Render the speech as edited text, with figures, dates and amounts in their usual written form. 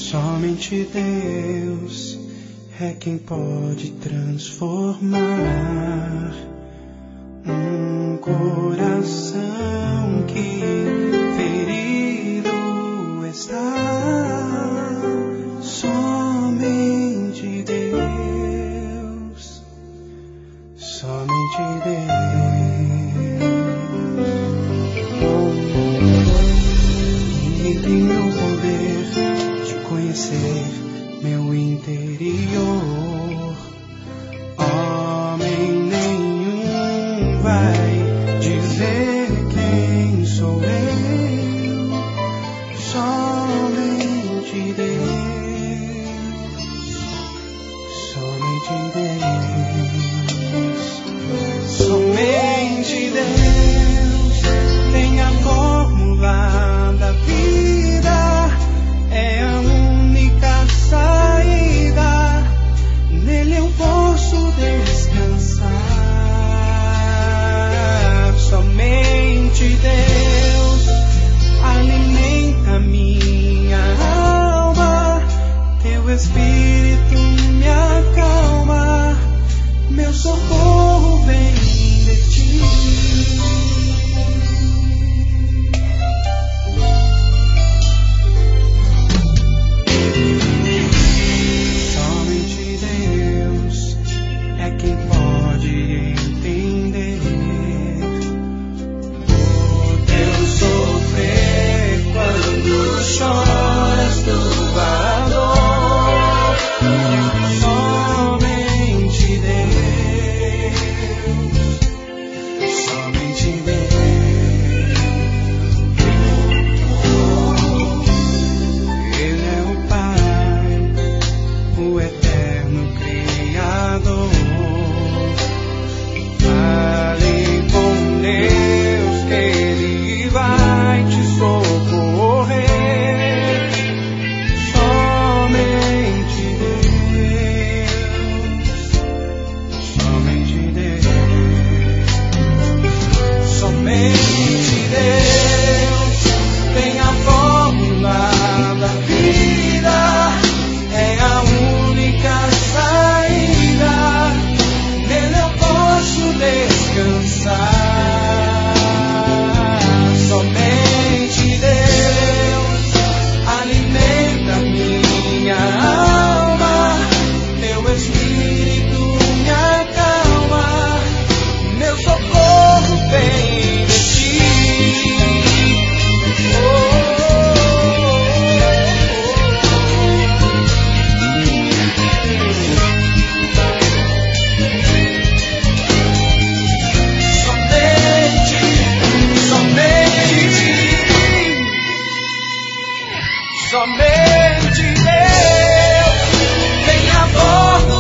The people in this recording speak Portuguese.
Somente Deus é quem pode transformar um coração que ferido está. Somente Deus, somente Deus. Ninguém tem o poder de conhecer meu interior. Homem nenhum vai dizer quem sou eu. Somente Deus, somente Deus, somente Deus tem a fórmula da vida, é a única saída, nele eu posso descansar. Somente Deus alimenta minha alma, teu Espírito me acalma, meu socorro vem de ti. Somente Deus é quem pode entender o teu sofrer quando choras tua dor. Somente Deus, somente Deus. Ele é o Pai, o eterno Criador. Fale com Deus que Ele vai te socorrer. Somente Deus, somente Deus, somente Deus tem a fórmula da vida, é a única saída, nele eu posso descansar. Somente Deus alimenta minha alma, teu Espírito me acalma, meu socorro vem de ti. Somente Deus tem a fórmula